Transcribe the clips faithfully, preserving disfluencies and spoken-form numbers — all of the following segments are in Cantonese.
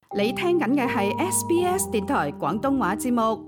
你聽緊嘅係 S B S 電台廣東話節目。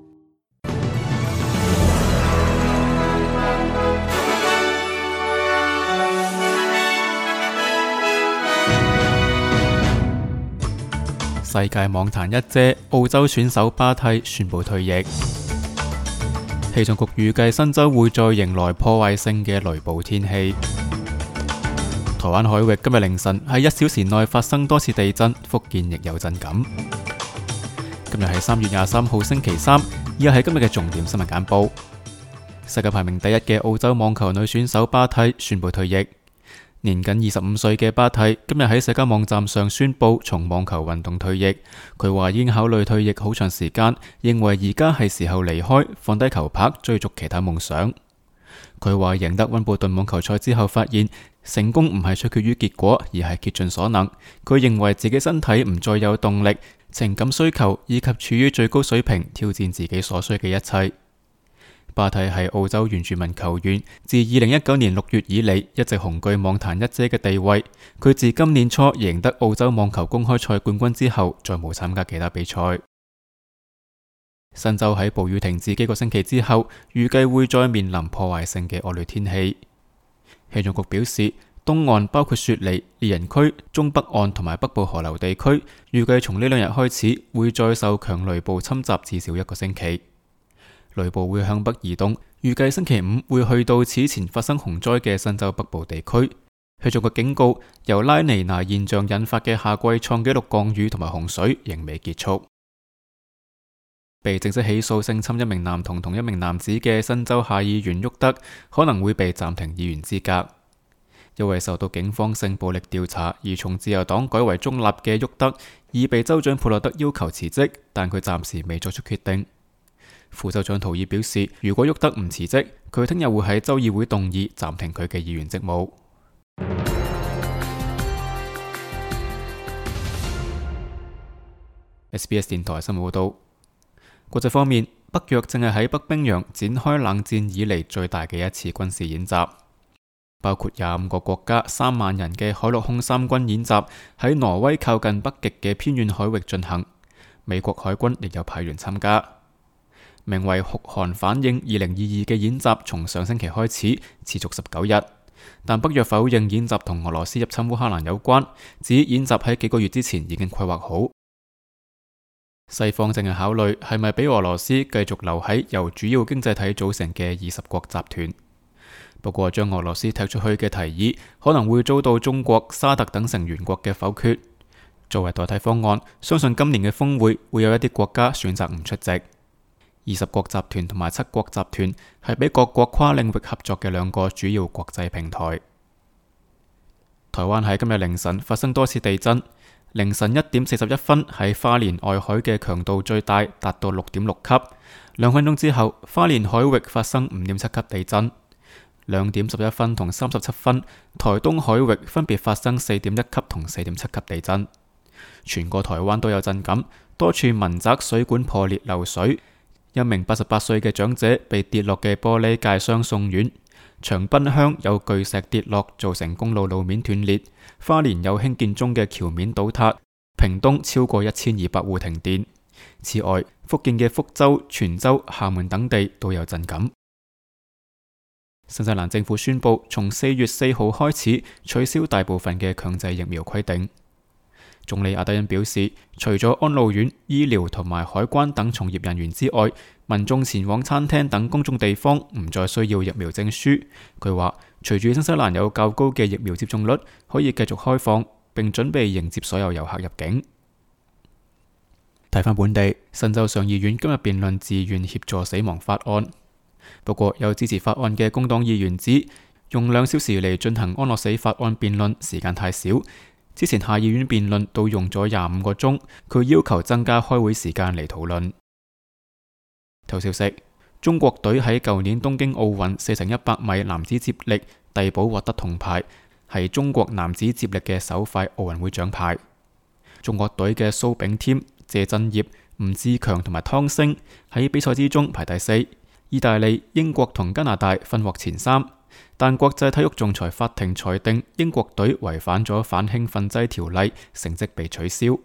世界網壇一姐澳洲選手巴蒂宣布退役。氣象局預計新州會再迎來破壞性嘅雷暴天氣。台灣海域今日凌晨喺一小時內發生多次地震，福建亦有震感。今日係三月廿三號星期三，以下係今日嘅重點新聞簡報。世界排名第一嘅澳洲網球女選手巴蒂宣布退役。年僅二十五歲嘅巴蒂今日喺社交網站上宣布從網球運動退役。佢話已經考慮退役好長時間，認為而家係時候離開，放低球拍，追逐其他夢想。佢話贏得溫布頓網球賽之後，發現成功唔係取決於結果，而係竭盡所能。佢認為自己身體唔再有動力、情感需求以及處於最高水平挑戰自己所需嘅一切。巴蒂係澳洲原住民球員，自二零一九年六月以嚟一直雄踞網壇一姐嘅地位。佢自今年初贏得澳洲網球公開賽冠軍之後，再冇參加其他比賽。新州喺暴雨停止幾個星期之後，預計會再面臨破壞性嘅惡劣天氣。氣象局表示，東岸包括雪梨、獵人區、中北岸同埋北部河流地區，預計從呢兩日開始會再受強雷暴侵襲至少一個星期。雷暴會向北移動，預計星期五會去到此前發生洪災嘅新州北部地區。氣象局警告，由拉尼娜現象引發嘅夏季創紀錄降雨同埋洪水仍未結束。被正式起訴性侵一名男童同一名男子嘅新州下議員沃德可能會被暫停議員資格。因為受到警方性暴力調查而從自由黨改為中立嘅沃德已被州長普洛德要求辭職，但佢暫時未作出決定。副州長圖爾表示，如果沃德唔辭職，佢聽日會喺州議會動議暫停佢嘅議員職務。S B S 電台新聞報道。國際方面，北約正係喺北冰洋展開冷戰以嚟最大嘅一次軍事演習，包括廿五個國家三萬人嘅海陸空三軍演習喺挪威靠近北極嘅偏遠海域進行。美國海軍亦有派員參加。名為酷寒反應二零二二嘅演習從上星期開始，持續十九日，但北約否認演習同俄羅斯入侵烏克蘭有關，指演習喺幾個月之前已經規劃好。西方正係考慮係咪俾俄羅斯繼續留喺由主要經濟體組成嘅二十國集團，不過將俄羅斯踢出去嘅提議可能會遭到中國、沙特等成員國嘅否決。作為代替方案，相信今年嘅峰會會有一啲國家選擇唔出席。二十國集團同埋七國集團係俾各國跨領域合作嘅兩個主要國際平台。台灣喺今日凌晨發生多次地震，凌晨一點四十一分喺花蓮外海嘅強度最大達到六點六級，兩分鐘之後花蓮海域發生五點七級地震，兩點十一分同三十七分台東海域分別發生四點一級同四點七級地震。全個台灣都有震感，多處民宅水管破裂漏水。一名八十八歲嘅長者被跌落嘅玻璃界傷送院，長濱鄉有巨石跌落造成公路路面斷裂，花蓮有興建中嘅橋面倒塌，屏東超過一千二百戶停電。此外，福建嘅福州、泉州、廈門等地都有震感。新西蘭政府宣布從四月四號開始取消大部分嘅強制疫苗規定。總理阿德恩表示，除咗安老院、醫療同埋海關等從業人員之外，民眾前往餐廳等公眾地方唔再需要疫苗證書。佢話，隨住新西蘭有較高嘅疫苗接種率，可以繼續開放，並準備迎接所有遊客入境。睇返本地，新州上議院今日辯論自願協助死亡法案，不過有支持法案嘅工黨議員指，用兩小時嚟進行安樂死法案辯論時間太少。之前下議院辯論都用咗廿五個鐘，佢要求增加開會時間嚟討論。頭消息：中國隊喺舊年東京奧運四乘一百米男子接力遞補獲得銅牌，係中國男子接力嘅首塊奧運會獎牌。中國隊嘅蘇炳添、謝震業、吳志強同埋湯星喺比賽之中排第四，意大利、英國同加拿大分獲前三。但國際體育仲裁法庭裁定英國隊違反咗反興奮劑條例，成績被取消。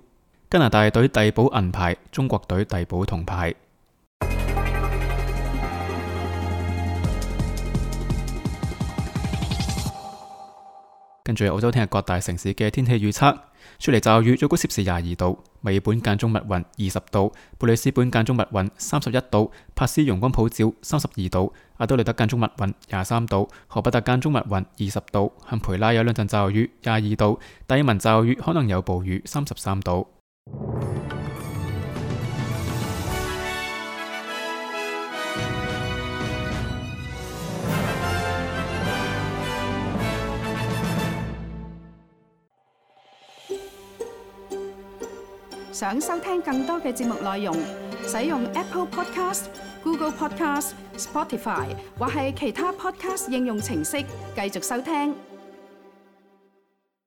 加拿大隊遞補銀牌，中國隊遞補銅牌。跟住澳洲聽日各大城市嘅天氣預測：雪梨驟雨，最高攝氏廿二度；墨爾本間中密雲，二十度；布里斯本間中密雲，三十一度；珀斯陽光普照，三十二度；阿德萊德間中密雲，廿三度；荷伯特間中密雲，二十度；坎培拉有兩陣驟雨，廿二度；達爾文驟雨，可能有暴雨，三十三度。 想收聽更多嘅節目內容，使用 Apple Podcast、Google Podcast、Spotify 或係其他 Podcast 應用程式繼續收聽。